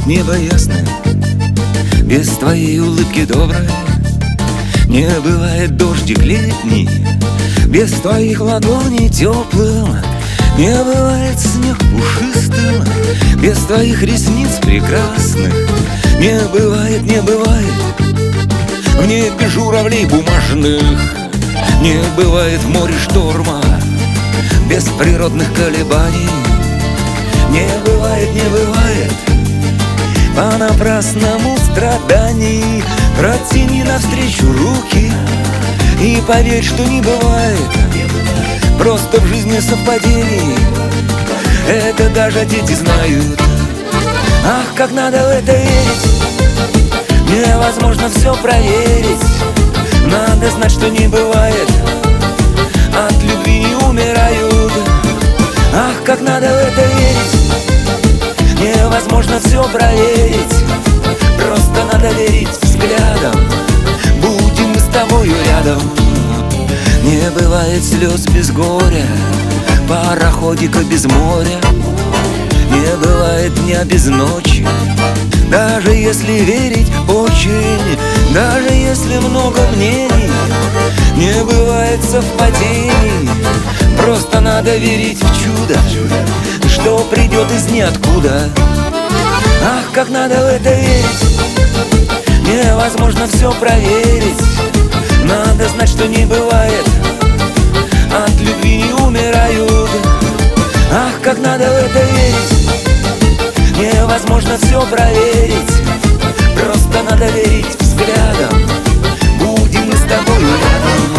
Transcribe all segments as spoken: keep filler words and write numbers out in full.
небо ясное без твоей улыбки доброй. Не бывает дождик летний без твоих ладоней теплым. Не бывает снег пушистым без твоих ресниц прекрасных. Не бывает, не бывает в небе журавлей бумажных. Не бывает в море шторма без природных колебаний. Не бывает, не бывает понапрасному страданий. Протяни навстречу руки и поверь, что не бывает просто в жизни совпадений. Это даже дети знают. Ах, как надо в это верить. Невозможно все проверить. Надо знать, что не бывает. От любви не умирают. Ах, как надо в это верить. Невозможно все проверить. Просто надо верить взглядом. Будем мы с тобою рядом. Не бывает слез без горя, пароходика без моря. Не бывает дня без ночи, даже если верить очень, даже если много мнений. Не бывает совпадений, просто надо верить в чудо, что придет из ниоткуда. Ах, как надо в это верить. Невозможно все проверить. Надо знать, что не бывает. От любви не умирают. Ах, как надо в это верить. Невозможно все проверить. Просто надо верить взглядом. Будем мы с тобой рядом.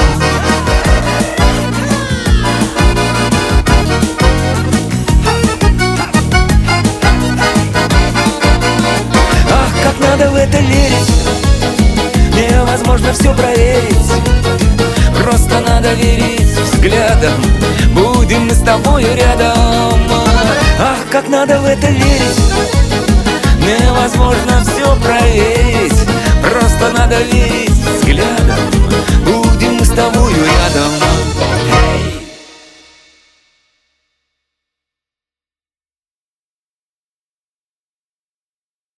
Ах, как надо в это верить. Невозможно все проверить. Просто надо верить взглядом. Будем мы с тобою рядом. Ах, как надо в это верить. Невозможно все проверить. Просто надо верить